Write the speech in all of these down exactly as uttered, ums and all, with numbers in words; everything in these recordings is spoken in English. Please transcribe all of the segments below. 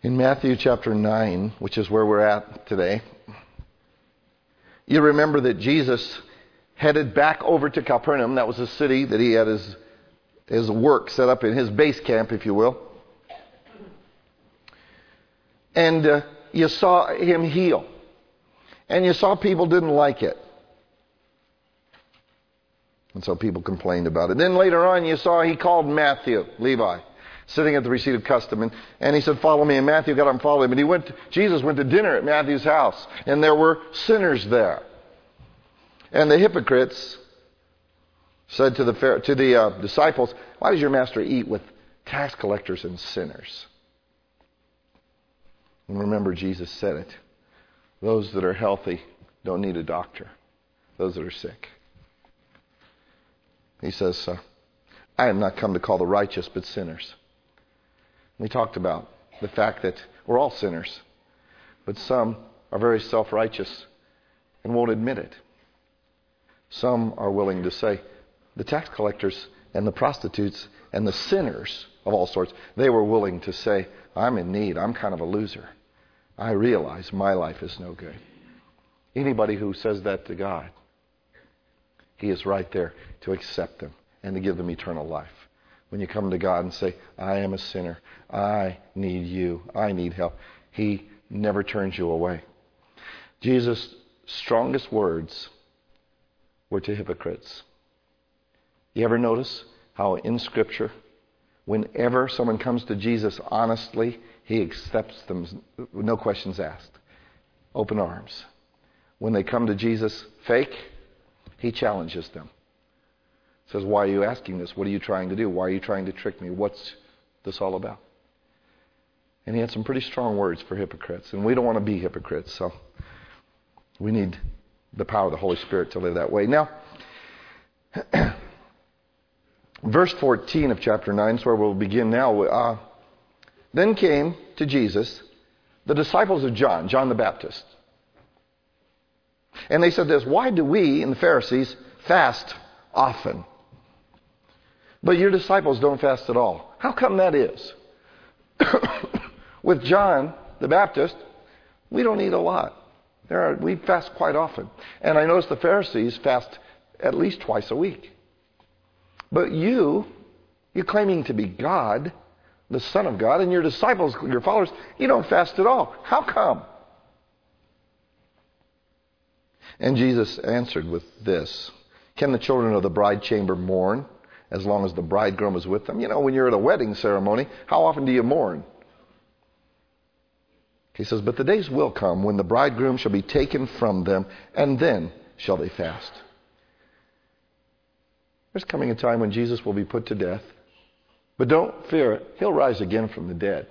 In Matthew chapter nine, which is where we're at today, you remember that Jesus headed back over to Capernaum. That was the city that he had his, his work set up in, his base camp, if you will. And uh, you saw him heal. And you saw people didn't like it. And so people complained about it. Then later on you saw he called Matthew, Levi, sitting at the receipt of custom. And, and he said, follow me. And Matthew got up and followed him. And he went to, Jesus went to dinner at Matthew's house. And there were sinners there. And the hypocrites said to the, to the uh, disciples, why does your master eat with tax collectors and sinners? And remember, Jesus said it. Those that are healthy don't need a doctor. Those that are sick. He says, uh, I have not come to call the righteous, but sinners. We talked about the fact that we're all sinners, but some are very self-righteous and won't admit it. Some are willing to say, the tax collectors and the prostitutes and the sinners of all sorts, they were willing to say, I'm in need, I'm kind of a loser. I realize my life is no good. Anybody who says that to God, He is right there to accept them and to give them eternal life. When you come to God and say, I am a sinner, I need you, I need help, He never turns you away. Jesus' strongest words were to hypocrites. You ever notice how in Scripture, whenever someone comes to Jesus honestly, He accepts them, no questions asked. Open arms. When they come to Jesus fake, He challenges them. Says, why are you asking this? What are you trying to do? Why are you trying to trick me? What's this all about? And He had some pretty strong words for hypocrites. And we don't want to be hypocrites, so we need the power of the Holy Spirit to live that way. Now, verse fourteen of chapter nine is where we'll begin now. Uh, then came to Jesus the disciples of John, John the Baptist. And they said this, why do we and the Pharisees fast often, but your disciples don't fast at all? How come that is? With John the Baptist, we don't eat a lot. There are, we fast quite often. And I notice the Pharisees fast at least twice a week. But you, you're claiming to be God, the Son of God, and your disciples, your followers, you don't fast at all. How come? And Jesus answered with this, can the children of the bride chamber mourn as long as the bridegroom is with them? You know, when you're at a wedding ceremony, how often do you mourn? He says, but the days will come when the bridegroom shall be taken from them, and then shall they fast. There's coming a time when Jesus will be put to death. But don't fear it. He'll rise again from the dead.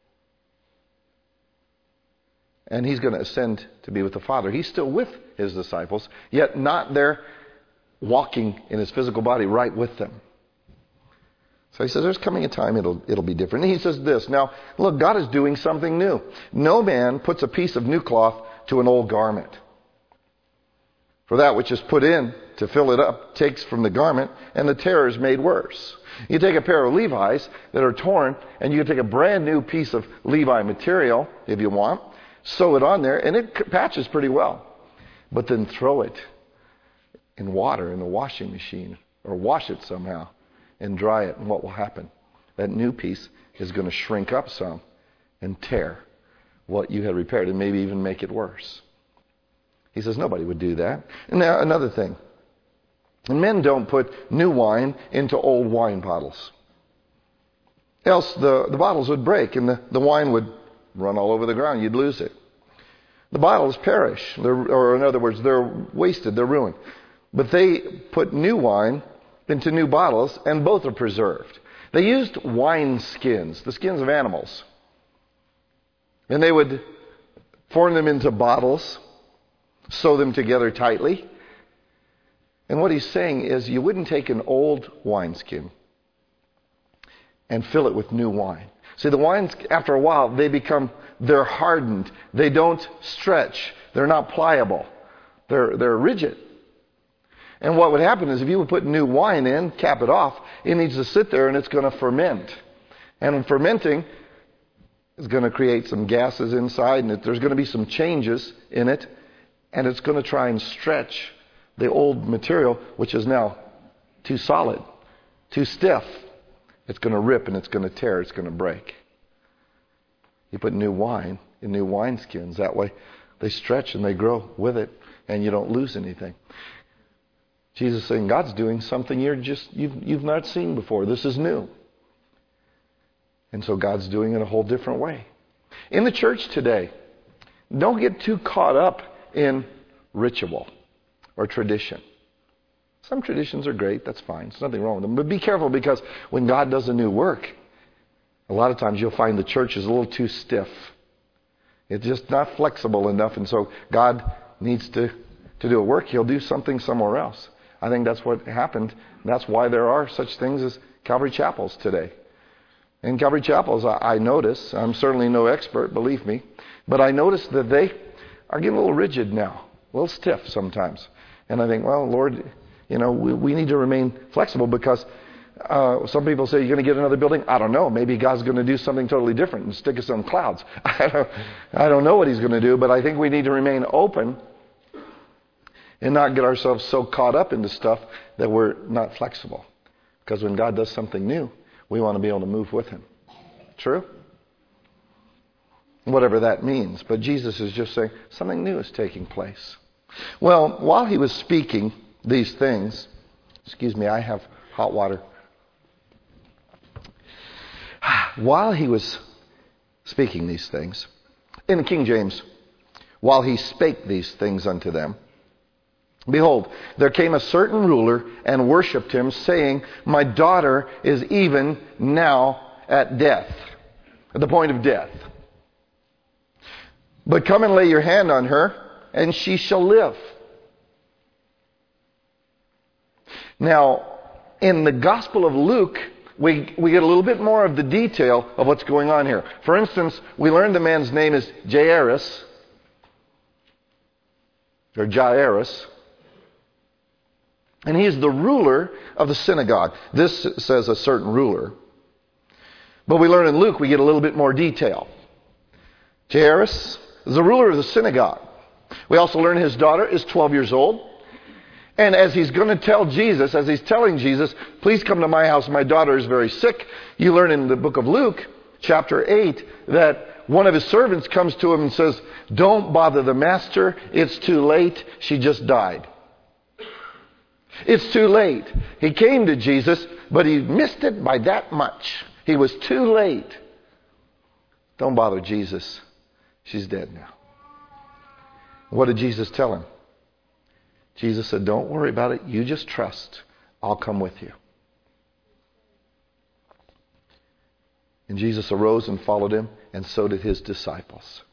And He's going to ascend to be with the Father. He's still with His disciples, yet not there walking in His physical body right with them. So He says there's coming a time it'll, it'll be different. And He says this, now, look, God is doing something new. No man puts a piece of new cloth to an old garment. For that which is put in to fill it up takes from the garment, and the tear is made worse. You take a pair of Levi's that are torn, and you can take a brand new piece of Levi material, if you want, sew it on there, and it patches pretty well. But then throw it in water in the washing machine, or wash it somehow, and dry it, and what will happen? That new piece is going to shrink up some and tear what you had repaired, and maybe even make it worse. He says nobody would do that. And now another thing. Men don't put new wine into old wine bottles. Else the, the bottles would break and the, the wine would run all over the ground. You'd lose it. The bottles perish. They're, or in other words, they're wasted. They're ruined. But they put new wine into new bottles, and both are preserved. They used wine skins, the skins of animals. And they would form them into bottles, sew them together tightly. And what he's saying is you wouldn't take an old wineskin and fill it with new wine. See, the wines, after a while, they become, they're hardened. They don't stretch. They're not pliable. They're, they're rigid. And what would happen is if you would put new wine in, cap it off, it needs to sit there and it's going to ferment. And in fermenting, is going to create some gases inside, and there's going to be some changes in it, and it's going to try and stretch the old material, which is now too solid, too stiff. It's going to rip and it's going to tear, it's going to break. You put new wine in new wineskins. That way they stretch and they grow with it, and you don't lose anything. Jesus is saying God's doing something you're just you've you've not seen before. This is new. And so God's doing it a whole different way. In the church today, don't get too caught up in ritual or tradition. Some traditions are great, that's fine. There's nothing wrong with them. But be careful, because when God does a new work, a lot of times you'll find the church is a little too stiff. It's just not flexible enough, and so God needs to, to do a work. He'll do something somewhere else. I think that's what happened. That's why there are such things as Calvary Chapels today. In Calvary Chapels, I, I notice, I'm certainly no expert, believe me, but I notice that they are getting a little rigid now, a little stiff sometimes. And I think, well, Lord, you know, we, we need to remain flexible, because uh, some people say, you're going to get another building? I don't know. Maybe God's going to do something totally different and stick us on clouds. I don't, I don't know what He's going to do, but I think we need to remain open and not get ourselves so caught up into stuff that we're not flexible. Because when God does something new, we want to be able to move with Him. True? Whatever that means. But Jesus is just saying something new is taking place. Well, while He was speaking these things, excuse me, I have hot water. While He was speaking these things, in the King James, while He spake these things unto them, behold, there came a certain ruler and worshipped Him, saying, my daughter is even now at death, at the point of death. But come and lay your hand on her, and she shall live. Now, in the Gospel of Luke, we, we get a little bit more of the detail of what's going on here. For instance, we learned the man's name is Jairus, or Jairus. And he is the ruler of the synagogue. This says a certain ruler. But we learn in Luke, we get a little bit more detail. Jairus is the ruler of the synagogue. We also learn his daughter is twelve years old. And as he's going to tell Jesus, as he's telling Jesus, please come to my house, my daughter is very sick. You learn in the book of Luke, chapter eight, that one of his servants comes to him and says, don't bother the master, it's too late, she just died. It's too late. He came to Jesus, but he missed it by that much. He was too late. Don't bother Jesus. She's dead now. What did Jesus tell him? Jesus said, don't worry about it. You just trust. I'll come with you. And Jesus arose and followed him, and so did his disciples.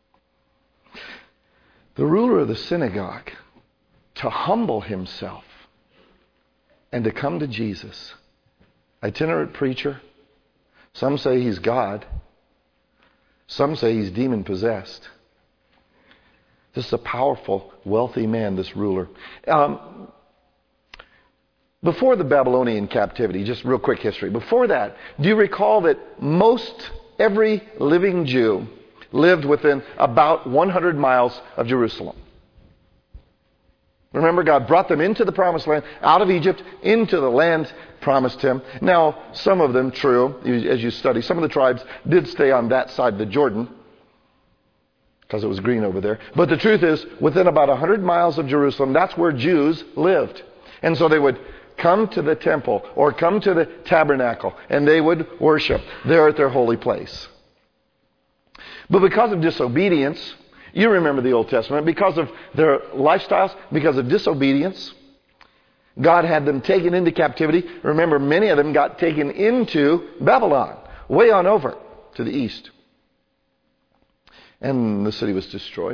The ruler of the synagogue, to humble himself and to come to Jesus. Itinerant preacher. Some say he's God. Some say he's demon-possessed. This is a powerful, wealthy man, this ruler. Um, before the Babylonian captivity, just real quick history. Before that, do you recall that most every living Jew lived within about one hundred miles of Jerusalem? Remember, God brought them into the promised land, out of Egypt, into the land promised him. Now, some of them, true, as you study, some of the tribes did stay on that side of the Jordan, because it was green over there. But the truth is, within about one hundred miles of Jerusalem, that's where Jews lived. And so they would come to the temple or come to the tabernacle, and they would worship there at their holy place. But because of disobedience, you remember the Old Testament, because of their lifestyles, because of disobedience, God had them taken into captivity. Remember, many of them got taken into Babylon, way on over to the east. And the city was destroyed.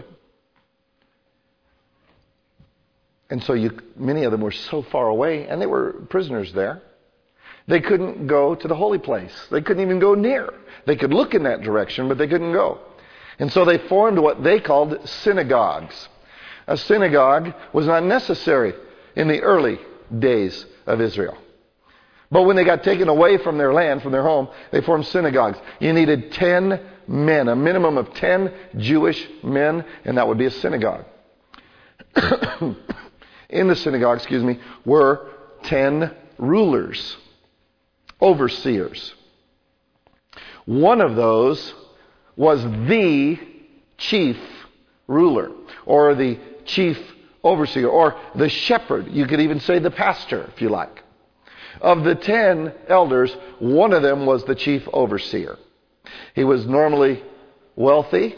And so you, many of them were so far away, and they were prisoners there. They couldn't go to the holy place. They couldn't even go near. They could look in that direction, but they couldn't go. And so they formed what they called synagogues. A synagogue was not necessary in the early days of Israel. But when they got taken away from their land, from their home, they formed synagogues. You needed ten men, a minimum of ten Jewish men, and that would be a synagogue. In the synagogue, excuse me, were ten rulers, overseers. One of those was the chief ruler, or the chief overseer, or the shepherd. You could even say the pastor, if you like. Of the ten elders, one of them was the chief overseer. He was normally wealthy,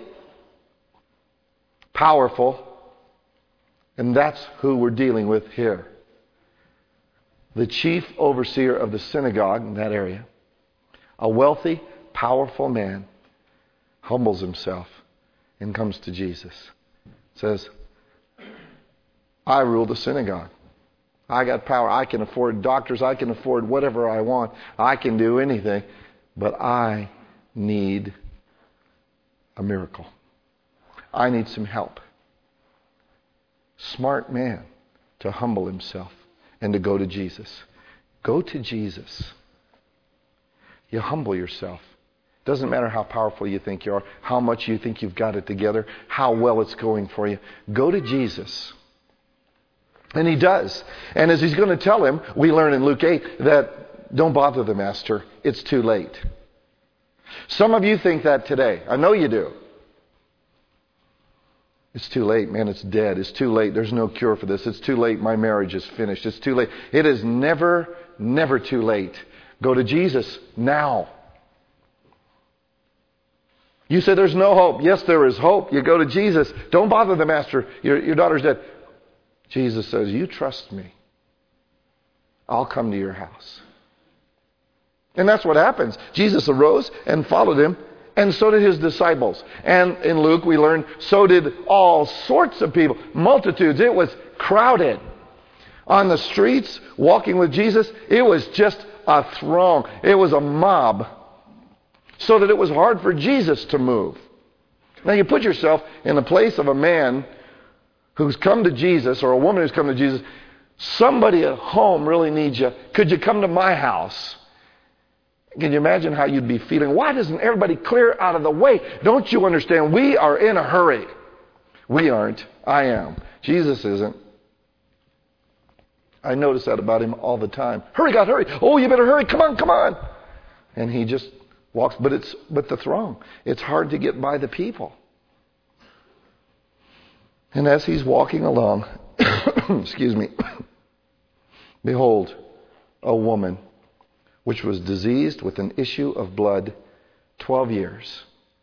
powerful, and that's who we're dealing with here. The chief overseer of the synagogue in that area, a wealthy, powerful man, humbles himself and comes to Jesus. Says, I rule the synagogue. I got power. I can afford doctors. I can afford whatever I want. I can do anything. But I need a miracle. I need some help. Smart man to humble himself and to go to Jesus. Go to Jesus. You humble yourself. Doesn't matter how powerful you think you are, how much you think you've got it together, how well it's going for you. Go to Jesus. And he does. And as he's going to tell him, we learn in Luke eight that don't bother the master. It's too late. Some of you think that today. I know you do. It's too late, man. It's dead. It's too late. There's no cure for this. It's too late. My marriage is finished. It's too late. It is never, never too late. Go to Jesus now. You say there's no hope. Yes, there is hope. You go to Jesus. Don't bother the master. Your, your daughter's dead. Jesus says, you trust me. I'll come to your house. And that's what happens. Jesus arose and followed him, and so did his disciples. And in Luke we learn, so did all sorts of people, multitudes. It was crowded. On the streets, walking with Jesus, it was just a throng. It was a mob. So that it was hard for Jesus to move. Now you put yourself in the place of a man who's come to Jesus, or a woman who's come to Jesus. Somebody at home really needs you. Could you come to my house? Can you imagine how you'd be feeling? Why doesn't everybody clear out of the way? Don't you understand? We are in a hurry. We aren't. I am. Jesus isn't. I notice that about him all the time. Hurry, God, hurry. Oh, you better hurry. Come on, come on. And he just walks. But it's but the throng. It's hard to get by the people. And as he's walking along, excuse me, behold, a woman which was diseased with an issue of blood twelve years.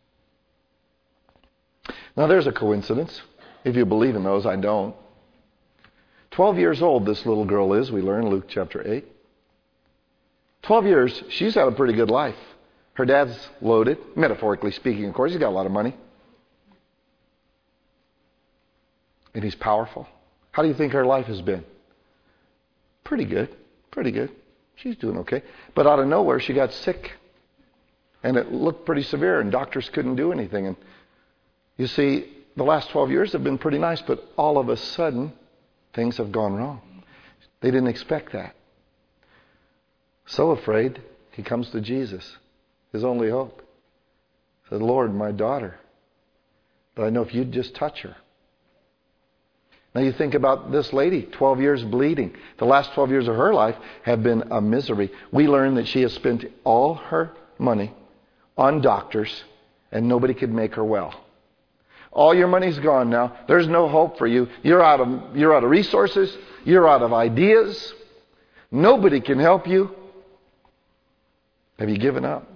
Now there's a coincidence. If you believe in those, I don't. Twelve years old this little girl is, we learn Luke chapter eight. Twelve years, she's had a pretty good life. Her dad's loaded, metaphorically speaking, of course. He's got a lot of money. And he's powerful. How do you think her life has been? Pretty good. Pretty good. She's doing okay. But out of nowhere, she got sick. And it looked pretty severe, and doctors couldn't do anything. And you see, the last twelve years have been pretty nice, but all of a sudden, things have gone wrong. They didn't expect that. So afraid, he comes to Jesus, his only hope. He said, Lord, my daughter. But I know if you'd just touch her. Now you think about this lady, twelve years bleeding. The last twelve years of her life have been a misery. We learn that she has spent all her money on doctors, and nobody could make her well. All your money's gone now. There's no hope for you. You're out of, you're out of resources. You're out of ideas. Nobody can help you. Have you given up?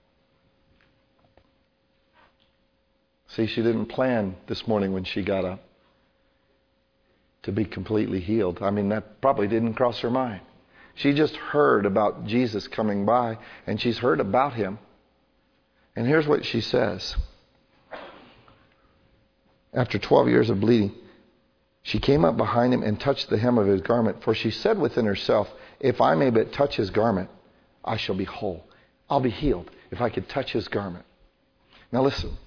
See, she didn't plan this morning when she got up to be completely healed. I mean, that probably didn't cross her mind. She just heard about Jesus coming by, and she's heard about him. And here's what she says. After twelve years of bleeding, she came up behind him and touched the hem of his garment. For she said within herself, if I may but touch his garment, I shall be whole. I'll be healed if I could touch his garment. Now listen.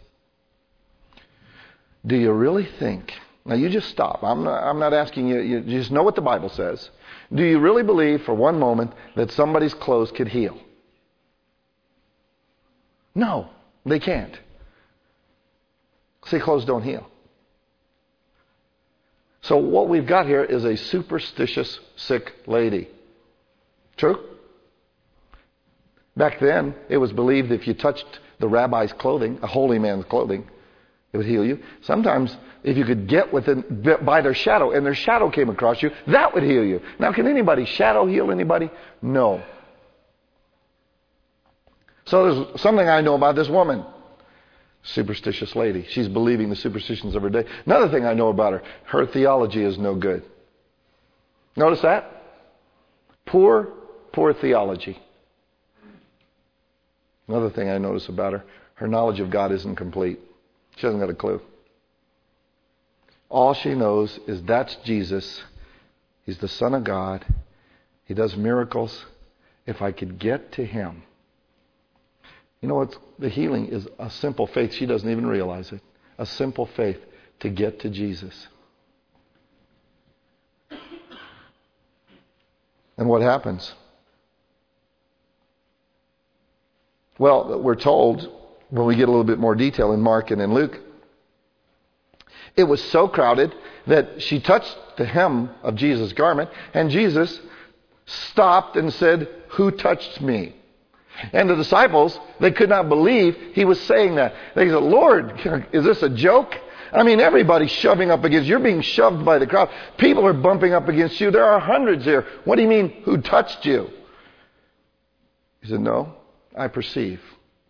Do you really think... Now you just stop. I'm not, I'm not asking you, you just know what the Bible says. Do you really believe for one moment that somebody's clothes could heal? No, they can't. See, clothes don't heal. So what we've got here is a superstitious, sick lady. True? Back then, it was believed if you touched the rabbi's clothing, a holy man's clothing, it would heal you. Sometimes, if you could get within by their shadow, and their shadow came across you, that would heal you. Now, can anybody shadow heal anybody? No. So there's something I know about this woman. Superstitious lady. She's believing the superstitions of her day. Another thing I know about her, her theology is no good. Notice that? Poor, poor theology. Another thing I notice about her, her knowledge of God isn't complete. She hasn't got a clue. All she knows is that's Jesus. He's the Son of God. He does miracles. If I could get to Him. You know what? The healing is a simple faith. She doesn't even realize it. A simple faith to get to Jesus. And what happens? Well, we're told, when we get a little bit more detail in Mark and in Luke, it was so crowded that she touched the hem of Jesus' garment, and Jesus stopped and said, "Who touched me?" And the disciples, they could not believe He was saying that. They said, "Lord, is this a joke? I mean, everybody's shoving up against you. You're being shoved by the crowd. People are bumping up against you. There are hundreds here. What do you mean, who touched you?" He said, "No, I perceive."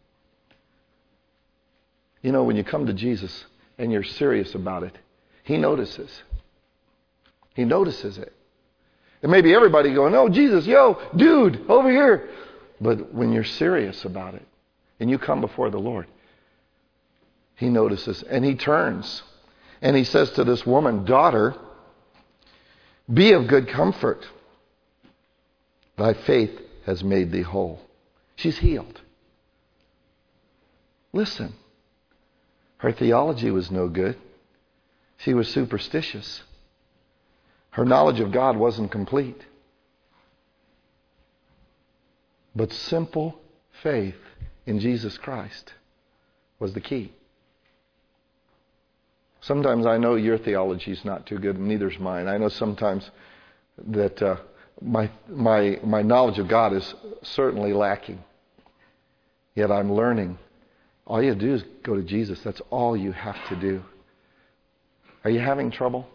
You know, when you come to Jesus and you're serious about it, He notices. He notices it. And maybe everybody going, "Oh, Jesus, yo, dude, over here." But when you're serious about it and you come before the Lord, He notices and He turns and He says to this woman, "Daughter, be of good comfort. Thy faith has made thee whole." She's healed. Listen, her theology was no good. She was superstitious. Her knowledge of God wasn't complete. But simple faith in Jesus Christ was the key. Sometimes I know your theology is not too good, and neither's mine. I know sometimes that uh, my my my knowledge of God is certainly lacking. Yet I'm learning. All you have to do is go to Jesus. That's all you have to do. Are you having trouble?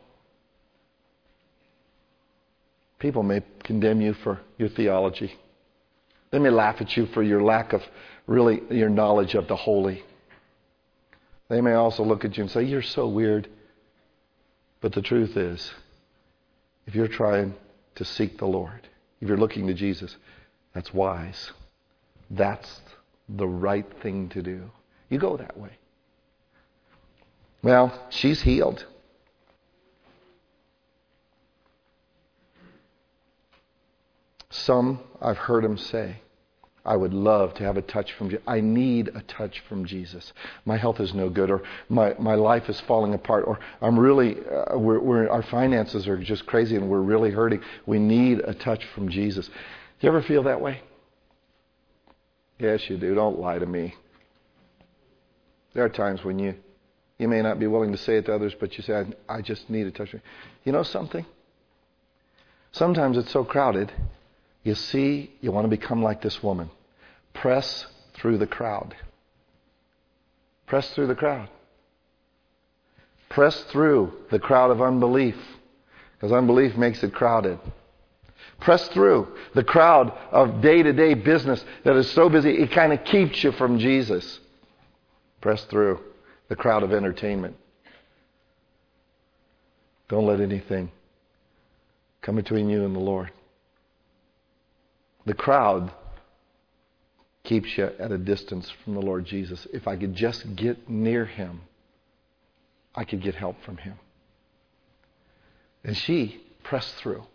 People may condemn you for your theology. They may laugh at you for your lack of really your knowledge of the holy. They may also look at you and say, "You're so weird." But the truth is, if you're trying to seek the Lord, if you're looking to Jesus, that's wise. That's the right thing to do. You go that way. Well, she's healed. Some, I've heard them say, "I would love to have a touch from Jesus. I need a touch from Jesus. My health is no good, or my, my life is falling apart, or I'm really, uh, we're, we're, our finances are just crazy and we're really hurting. We need a touch from Jesus." Do you ever feel that way? Yes, you do. Don't lie to me. There are times when you, you may not be willing to say it to others, but you say, I, I just need a touch. You know something? Sometimes it's so crowded, you see, you want to become like this woman. Press through the crowd. Press through the crowd. Press through the crowd of unbelief, because unbelief makes it crowded. Press through the crowd of day-to-day business that is so busy, it kind of keeps you from Jesus. Press through the crowd of entertainment. Don't let anything come between you and the Lord. The crowd keeps you at a distance from the Lord Jesus. If I could just get near Him, I could get help from Him. And she pressed through.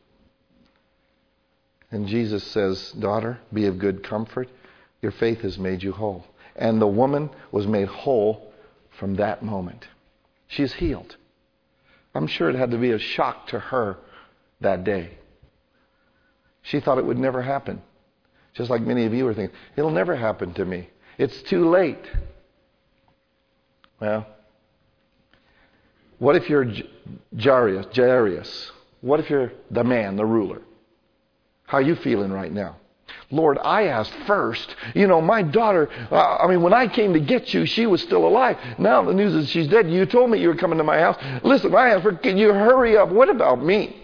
And Jesus says, "Daughter, be of good comfort. Your faith has made you whole." And the woman was made whole from that moment. She's healed. I'm sure it had to be a shock to her that day. She thought it would never happen. Just like many of you are thinking, it'll never happen to me. It's too late. Well, What if you're J- Jairus, Jairus? What if you're the man, the ruler? How are you feeling right now? Lord, I asked first. You know, my daughter, uh, I mean, when I came to get you, she was still alive. Now the news is she's dead. You told me you were coming to my house. Listen, I asked her, can you hurry up? What about me?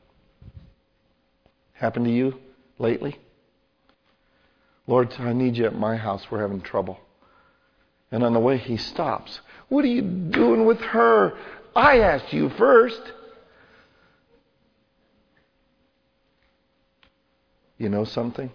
Happened to you lately? Lord, I need you at my house. We're having trouble. And on the way, he stops. What are you doing with her? I asked you first. You know something?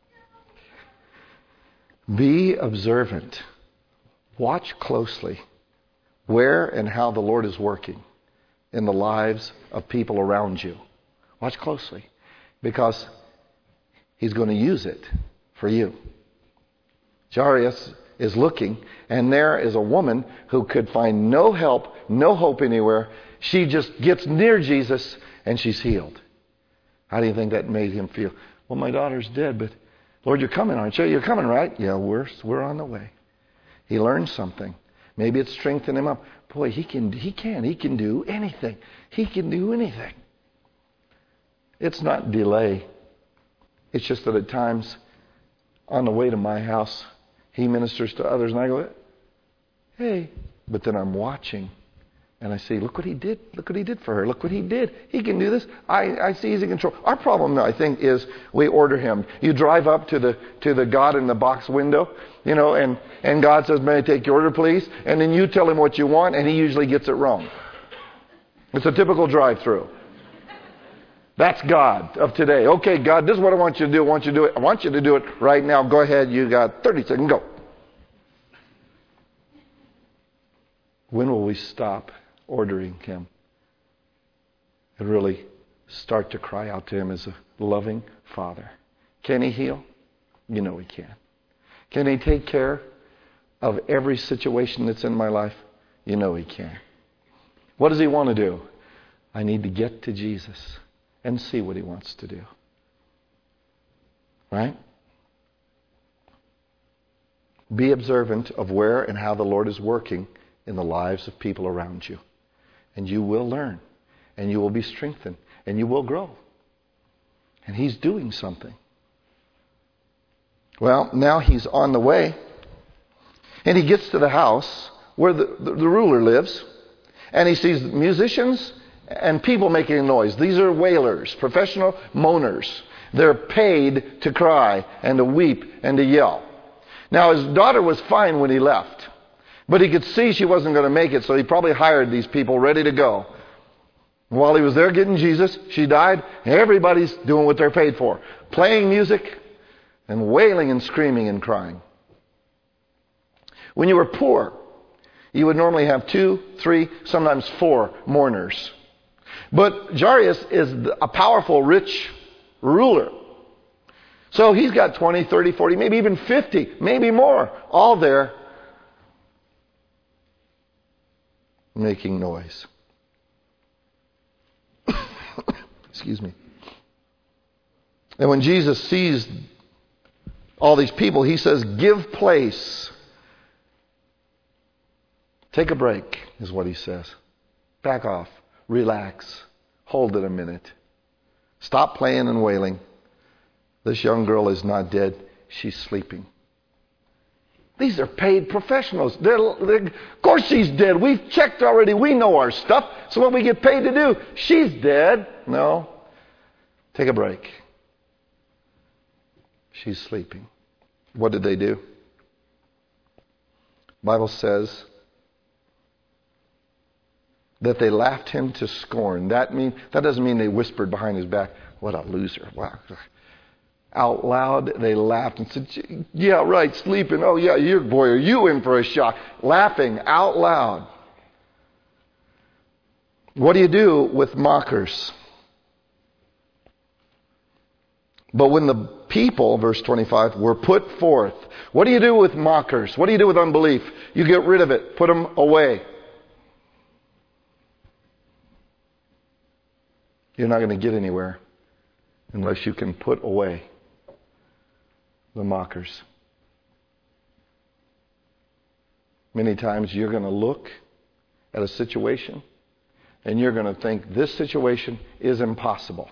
Be observant. Watch closely where and how the Lord is working in the lives of people around you. Watch closely, because he's going to use it for you. Jairus is looking, and there is a woman who could find no help, no hope anywhere. She just gets near Jesus, and she's healed. How do you think that made him feel? Well, my daughter's dead, but Lord, you're coming, aren't you? You're coming, right? Yeah, we're we're on the way. He learned something. Maybe it strengthened him up. Boy, he can he can he can do anything. He can do anything. It's not delay. It's just that at times, on the way to my house, he ministers to others, and I go, hey. But then I'm watching, and I see, look what he did. Look what he did for her. Look what he did. He can do this. I, I see he's in control. Our problem, I think, is we order him. You drive up to the to the God in the box window, you know, and, and God says, may I take your order, please? And then you tell him what you want, and he usually gets it wrong. It's a typical drive-through. That's God of today. Okay, God, this is what I want you to do. I want you to do it. I want you to do it right now. Go ahead. You got thirty seconds. Go. When will we stop ordering him and really start to cry out to him as a loving Father? Can he heal? You know he can. Can he take care of every situation that's in my life? You know he can. What does he want to do? I need to get to Jesus and see what he wants to do. Right? Be observant of where and how the Lord is working in the lives of people around you. And you will learn. And you will be strengthened. And you will grow. And he's doing something. Well, now he's on the way. And he gets to the house where the, the, the ruler lives. And he sees musicians and people making noise. These are wailers, professional moaners. They're paid to cry and to weep and to yell. Now, his daughter was fine when he left. But he could see she wasn't going to make it, so he probably hired these people ready to go. While he was there getting Jesus, she died. Everybody's doing what they're paid for. Playing music and wailing and screaming and crying. When you were poor, you would normally have two, three, sometimes four mourners. But Jairus is a powerful, rich ruler. So he's got twenty, thirty, forty, maybe even fifty, maybe more, all there making noise. Excuse me. And when Jesus sees all these people, he says, give place. Take a break, is what he says. Back off. Relax. Hold it a minute. Stop playing and wailing. This young girl is not dead. She's sleeping. These are paid professionals. They're, they're, of course she's dead. We've checked already. We know our stuff. So what we get paid to do? She's dead. No. Take a break. She's sleeping. What did they do? The Bible says that they laughed him to scorn. That mean that doesn't mean they whispered behind his back, what a loser. Wow. Out loud, they laughed and said, yeah, right, sleeping. Oh, yeah, you boy, are you in for a shock? Laughing out loud. What do you do with mockers? But when the people, verse twenty-five, were put forth, what do you do with mockers? What do you do with unbelief? You get rid of it. Put them away. You're not going to get anywhere unless you can put away the mockers. Many times you're going to look at a situation And you're going to think this situation is impossible.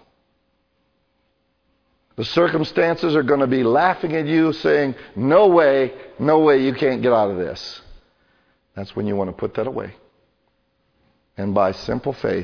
The circumstances are going to be laughing at you, saying, no way, no way, you can't get out of this. That's when you want to put that away. And by simple faith,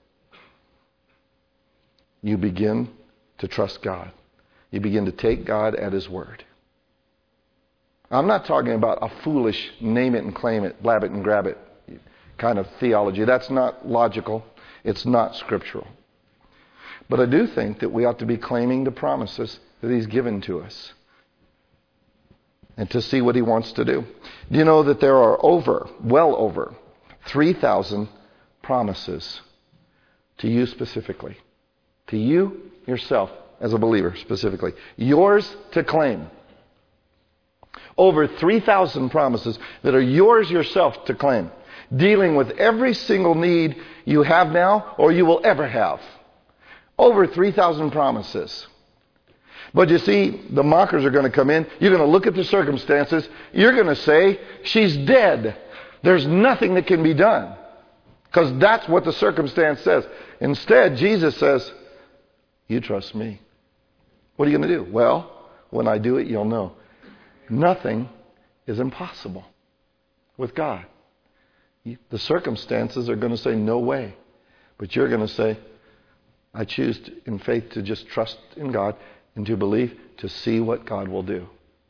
you begin to trust God. You begin to take God at His word. I'm not talking about a foolish name it and claim it, blab it and grab it kind of theology. That's not logical. It's not scriptural. But I do think that we ought to be claiming the promises that He's given to us and to see what He wants to do. Do you know that there are over, well over, three thousand promises to you specifically? To you, yourself, as a believer specifically. Yours to claim. Over three thousand promises that are yours yourself to claim. Dealing with every single need you have now or you will ever have. Over three thousand promises. But you see, the mockers are going to come in. You're going to look at the circumstances. You're going to say, she's dead. There's nothing that can be done. Because that's what the circumstance says. Instead, Jesus says, you trust me. What are you going to do? Well, when I do it, you'll know. Nothing is impossible with God. The circumstances are going to say, no way. But you're going to say, I choose to, in faith to just trust in God and to believe, to see what God will do.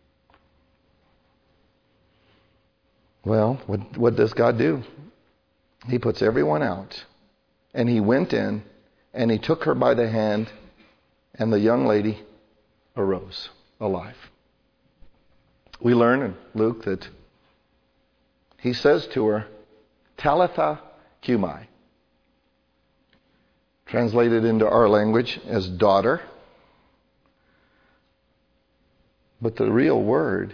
Well, what, what does God do? He puts everyone out. And He went in and He took her by the hand and the young lady arose alive. We learn in Luke that He says to her, Talitha cumi. Translated into our language as daughter. But the real word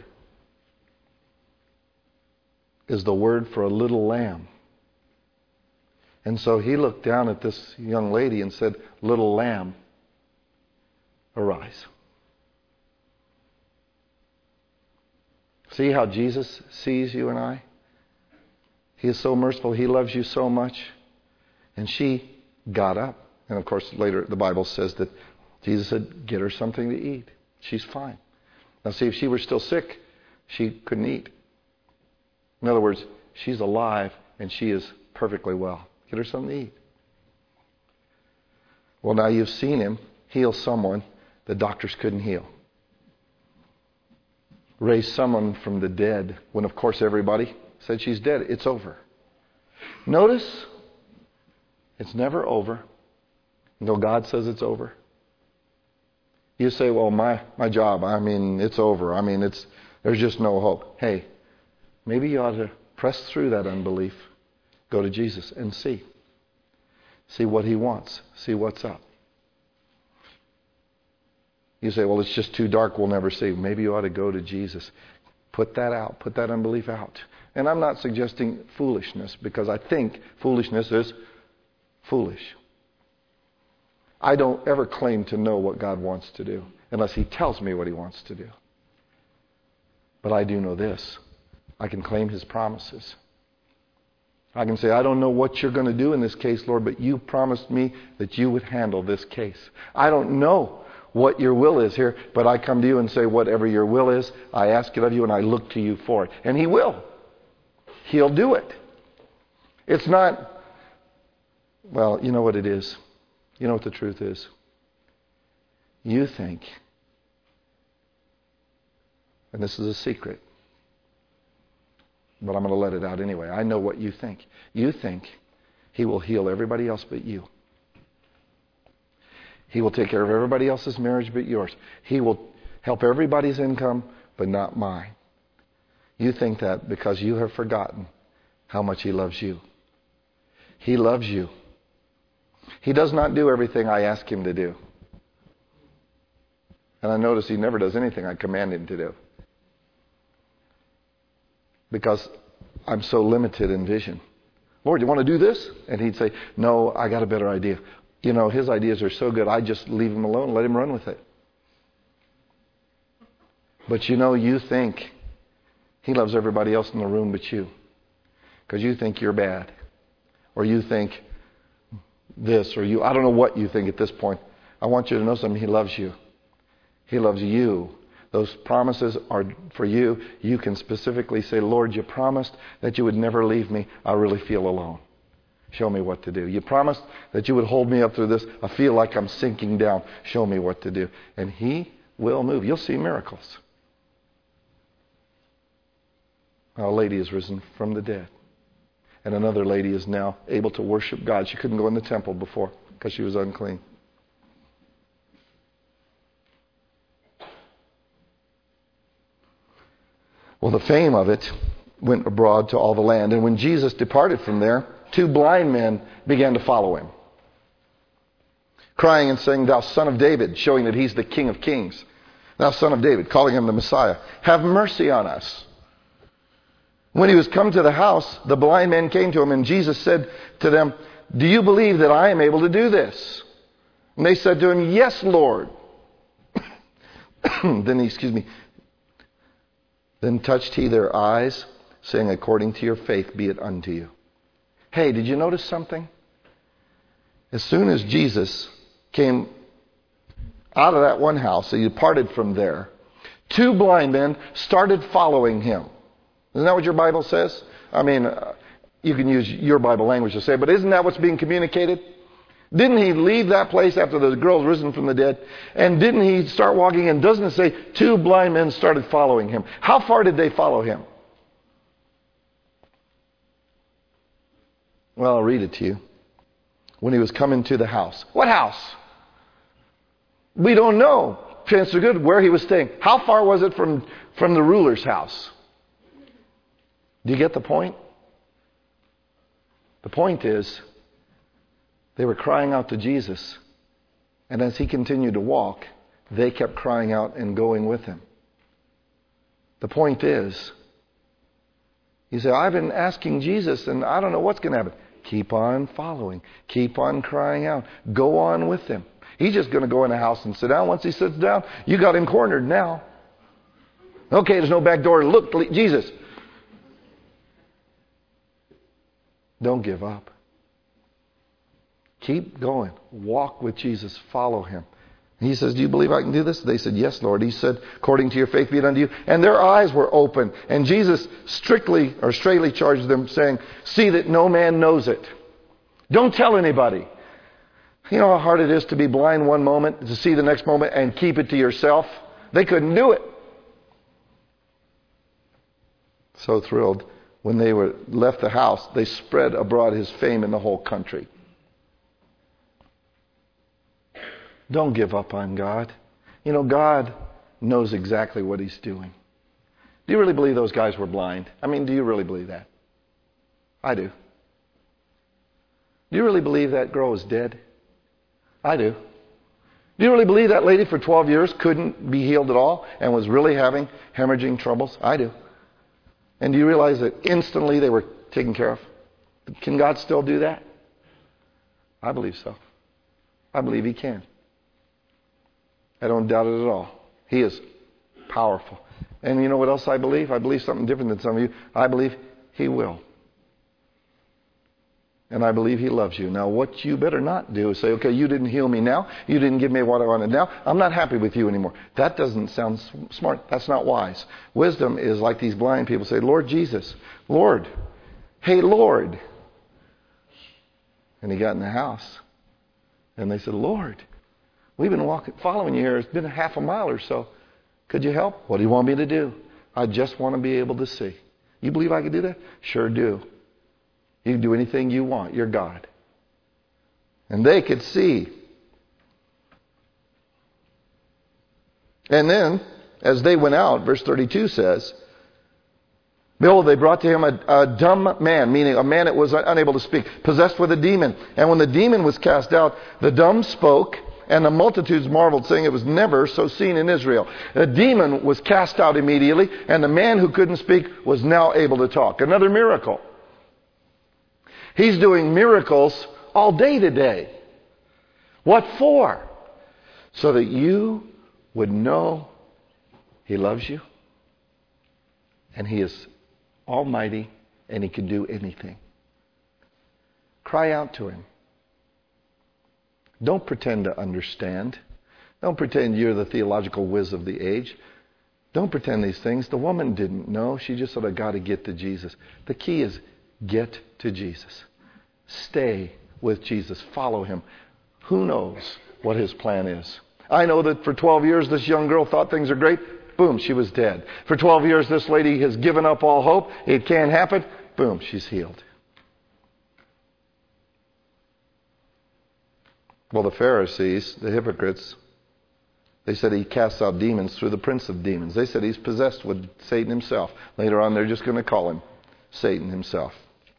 is the word for a little lamb. And so He looked down at this young lady and said, little lamb, arise. See how Jesus sees you and I? He is so merciful. He loves you so much. And she got up. And of course, later the Bible says that Jesus said, get her something to eat. She's fine. Now see, if she were still sick, she couldn't eat. In other words, she's alive and she is perfectly well. Get her something to eat. Well, now you've seen Him heal someone the doctors couldn't heal. Raise someone from the dead when, of course, everybody said she's dead. It's over. Notice, it's never over until God says it's over. You say, well, my, my job, I mean, it's over. I mean, it's there's just no hope. Hey, maybe you ought to press through that unbelief. Go to Jesus and see. See what He wants. See what's up. You say, well, it's just too dark. We'll never see. Maybe you ought to go to Jesus. Put that out. Put that unbelief out. And I'm not suggesting foolishness, because I think foolishness is foolish. I don't ever claim to know what God wants to do unless He tells me what He wants to do. But I do know this. I can claim His promises. I can say, I don't know what you're going to do in this case, Lord, but you promised me that you would handle this case. I don't know what your will is here, but I come to you and say, whatever your will is, I ask it of you and I look to you for it. And He will. He'll do it. It's not, well, you know what it is. You know what the truth is. You think, and this is a secret, but I'm going to let it out anyway. I know what you think. You think He will heal everybody else but you. He will take care of everybody else's marriage but yours. He will help everybody's income but not mine. You think that because you have forgotten how much He loves you. He loves you. He does not do everything I ask Him to do. And I notice He never does anything I command Him to do. Because I'm so limited in vision. Lord, you want to do this? And He'd say, no, I got a better idea. You know, His ideas are so good, I just leave Him alone, let Him run with it. But you know, you think He loves everybody else in the room but you. Because you think you're bad. Or you think, this or you. I don't know what you think at this point. I want you to know something. He loves you. He loves you. Those promises are for you. You can specifically say, Lord, you promised that you would never leave me. I really feel alone. Show me what to do. You promised that you would hold me up through this. I feel like I'm sinking down. Show me what to do. And He will move. You'll see miracles. A lady is risen from the dead. And another lady is now able to worship God. She couldn't go in the temple before because she was unclean. Well, the fame of it went abroad to all the land. And when Jesus departed from there, two blind men began to follow Him, crying and saying, Thou Son of David, showing that He's the King of Kings. Thou Son of David, calling Him the Messiah, have mercy on us. When He was come to the house, the blind men came to Him, and Jesus said to them, Do you believe that I am able to do this? And they said to Him, Yes, Lord. then he, excuse me, Then touched He their eyes, saying, According to your faith be it unto you. Hey, did you notice something? As soon as Jesus came out of that one house, He departed from there, two blind men started following Him. Isn't that what your Bible says? I mean, uh, you can use your Bible language to say, but isn't that what's being communicated? Didn't He leave that place after the girl's risen from the dead? And didn't He start walking? And doesn't it say two blind men started following Him? How far did they follow Him? Well, I'll read it to you. When He was coming to the house. What house? We don't know. Chances are good where He was staying. How far was it from, from the ruler's house? Do you get the point? The point is, they were crying out to Jesus. And as He continued to walk, they kept crying out and going with Him. The point is, you say, I've been asking Jesus and I don't know what's going to happen. Keep on following. Keep on crying out. Go on with Him. He's just going to go in the house and sit down. Once He sits down, you got Him cornered now. Okay, there's no back door. Look, Jesus. Don't give up. Keep going. Walk with Jesus. Follow Him. He says, do you believe I can do this? They said, yes, Lord. He said, according to your faith be it unto you. And their eyes were open. And Jesus strictly or straightly charged them, saying, see that no man knows it. Don't tell anybody. You know how hard it is to be blind one moment, to see the next moment, and keep it to yourself? They couldn't do it. So thrilled. When they were left the house, they spread abroad His fame in the whole country. Don't give up on God. You know, God knows exactly what He's doing. Do you really believe those guys were blind? I mean, do you really believe that? I do. Do you really believe that girl was dead? I do. Do you really believe that lady for twelve years couldn't be healed at all and was really having hemorrhaging troubles? I do. And do you realize that instantly they were taken care of? Can God still do that? I believe so. I believe He can. I don't doubt it at all. He is powerful. And you know what else I believe? I believe something different than some of you. I believe He will. And I believe He loves you. Now, what you better not do is say, okay, you didn't heal me now. You didn't give me what I wanted now. I'm not happy with you anymore. That doesn't sound smart. That's not wise. Wisdom is like these blind people say, Lord Jesus, Lord, hey, Lord. And He got in the house. And they said, Lord, we've been walking, following you here. It's been a half a mile or so. Could you help? What do you want me to do? I just want to be able to see. You believe I can do that? Sure do. You can do anything you want. You're God. And they could see. And then, as they went out, verse thirty-two says, behold, they brought to Him a, a dumb man, meaning a man that was unable to speak, possessed with a demon. And when the demon was cast out, the dumb spoke, and the multitudes marveled, saying it was never so seen in Israel. The demon was cast out immediately, and the man who couldn't speak was now able to talk. Another miracle. He's doing miracles all day today. What for? So that you would know He loves you, and He is almighty, and He can do anything. Cry out to Him. Don't pretend to understand. Don't pretend you're the theological whiz of the age. Don't pretend these things. The woman didn't know. She just said, I got to get to Jesus. The key is get to Jesus. Stay with Jesus. Follow him. Who knows what his plan is? I know that for twelve years this young girl thought things are great. Boom, she was dead. For twelve years this lady has given up all hope. It can't happen. Boom, she's healed. Well, the Pharisees, the hypocrites, they said he casts out demons through the prince of demons. They said he's possessed with Satan himself. Later on, they're just going to call him Satan himself.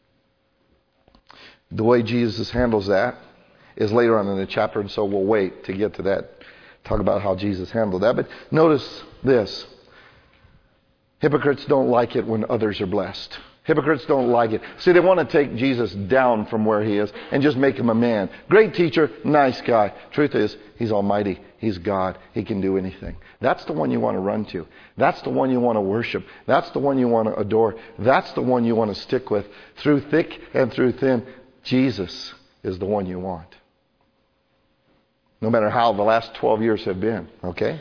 The way Jesus handles that is later on in the chapter, and so we'll wait to get to that, talk about how Jesus handled that. But notice this. Hypocrites don't like it when others are blessed. Hypocrites don't like it. See, they want to take Jesus down from where he is and just make him a man. Great teacher, nice guy. Truth is, he's almighty. He's God. He can do anything. That's the one you want to run to. That's the one you want to worship. That's the one you want to adore. That's the one you want to stick with. Through thick and through thin, Jesus is the one you want. No matter how the last twelve years have been, okay?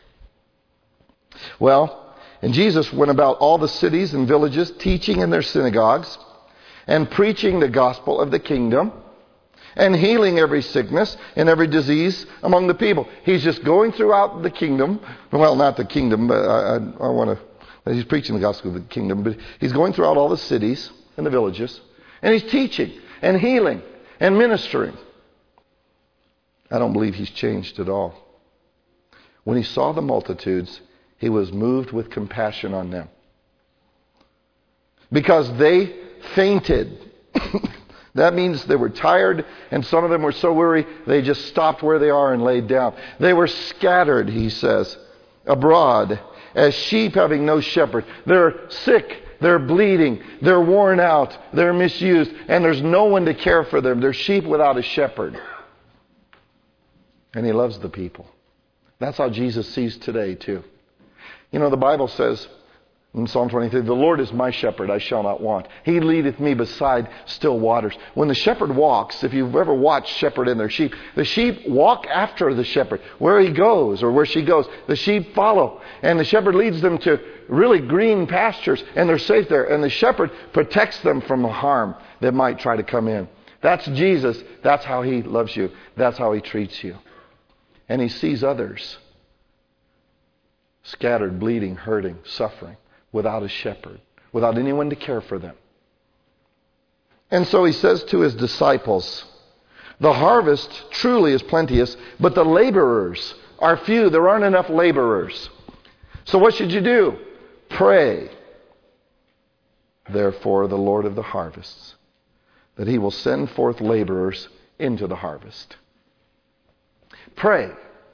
Well, and Jesus went about all the cities and villages, teaching in their synagogues and preaching the gospel of the kingdom and healing every sickness and every disease among the people. He's just going throughout the kingdom. Well, not the kingdom, but I, I, I want to... He's preaching the gospel of the kingdom, but he's going throughout all the cities and the villages. And he's teaching and healing and ministering. I don't believe he's changed at all. When he saw the multitudes, he was moved with compassion on them. Because they fainted. That means they were tired, and some of them were so weary, they just stopped where they are and laid down. They were scattered, he says, abroad, as sheep having no shepherd. They're sick, they're bleeding, they're worn out, they're misused, and there's no one to care for them. They're sheep without a shepherd. And he loves the people. That's how Jesus sees today, too. You know, the Bible says in Psalm twenty-three, the Lord is my shepherd, I shall not want. He leadeth me beside still waters. When the shepherd walks, if you've ever watched shepherd and their sheep, the sheep walk after the shepherd. Where he goes or where she goes, the sheep follow. And the shepherd leads them to really green pastures, and they're safe there. And the shepherd protects them from the harm that might try to come in. That's Jesus. That's how he loves you. That's how he treats you. And he sees others scattered, bleeding, hurting, suffering, without a shepherd, without anyone to care for them. And so he says to his disciples, the harvest truly is plenteous, but the laborers are few. There aren't enough laborers. So what should you do? Pray, therefore, the Lord of the harvests, that he will send forth laborers into the harvest. Pray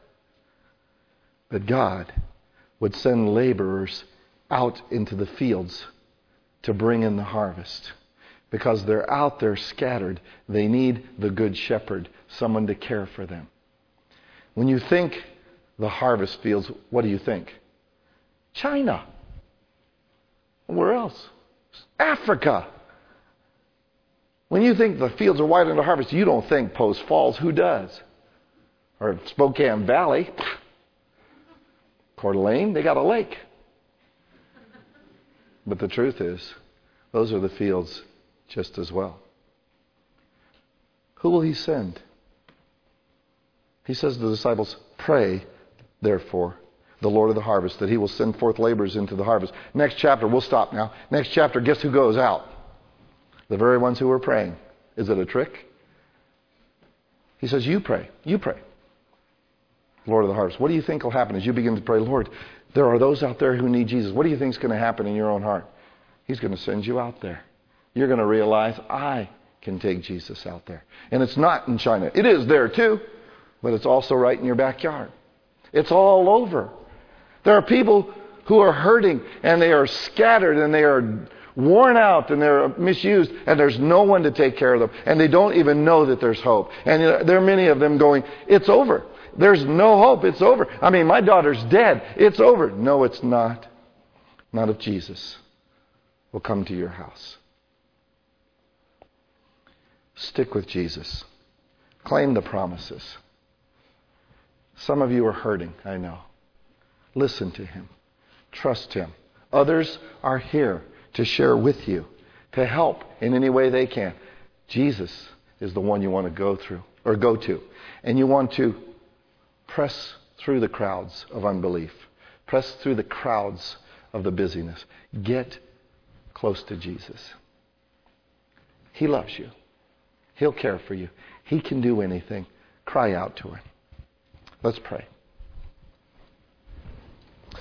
that God would send laborers out into the fields to bring in the harvest. Because they're out there scattered. They need the good shepherd, someone to care for them. When you think the harvest fields, what do you think? China. Where else? Africa. When you think the fields are white under harvest, you don't think Post Falls. Who does? Or Spokane Valley. Coeur d'Alene, they got a lake. But the truth is, those are the fields just as well. Who will he send? He says to the disciples, pray, therefore, the Lord of the harvest, that he will send forth laborers into the harvest. Next chapter, we'll stop now. Next chapter, guess who goes out? The very ones who were praying. Is it a trick? He says, you pray. You pray. Lord of the harvest. What do you think will happen as you begin to pray, Lord, there are those out there who need Jesus. What do you think is going to happen in your own heart? He's going to send you out there. You're going to realize I can take Jesus out there. And it's not in China. It is there too, but it's also right in your backyard. It's all over. There are people who are hurting and they are scattered and they are worn out and they're misused and there's no one to take care of them. And they don't even know that there's hope. And there are many of them going, it's over. There's no hope. It's over. I mean, my daughter's dead. It's over. No, it's not. Not if Jesus will come to your house. Stick with Jesus. Claim the promises. Some of you are hurting, I know. Listen to Him. Trust Him. Others are here to share with you, to help in any way they can. Jesus is the one you want to go through or go to. And you want to press through the crowds of unbelief. Press through the crowds of the busyness. Get close to Jesus. He loves you. He'll care for you. He can do anything. Cry out to Him. Let's pray.